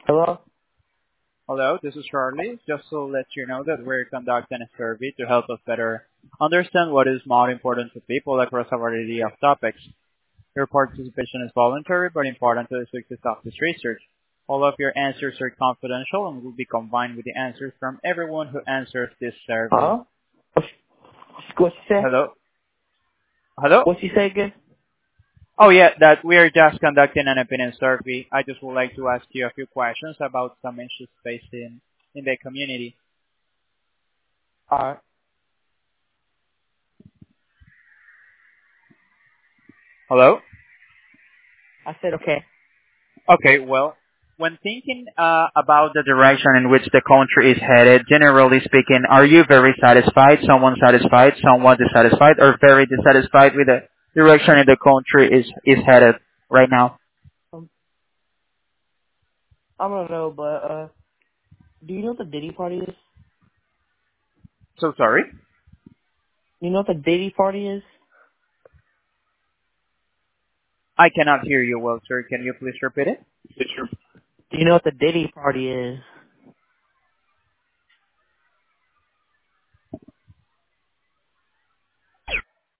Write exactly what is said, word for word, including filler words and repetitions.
Hello? Hello, this is Charlie. Just to let you know that we're conducting a survey to help us better understand what is more important to people across a variety of topics. Your participation is voluntary but important to the success of this research. All of your answers are confidential and will be combined with the answers from everyone who answers this survey. Huh? What she, what she say? Hello? Hello? What she say again? Oh yeah, that we are just conducting an opinion survey. I just would like to ask you a few questions about some issues faced in, in the community. Alright. Hello? I said okay. Okay, well, when thinking uh, about the direction in which the country is headed, generally speaking, are you very satisfied, someone satisfied, somewhat dissatisfied, or very dissatisfied with the direction in the country is, is headed right now? Um, I don't know, but uh, do you know what the Diddy party is? So sorry? You know what the Diddy party is? I cannot hear you well, sir. Can you please repeat it? Do you know what the Diddy party is?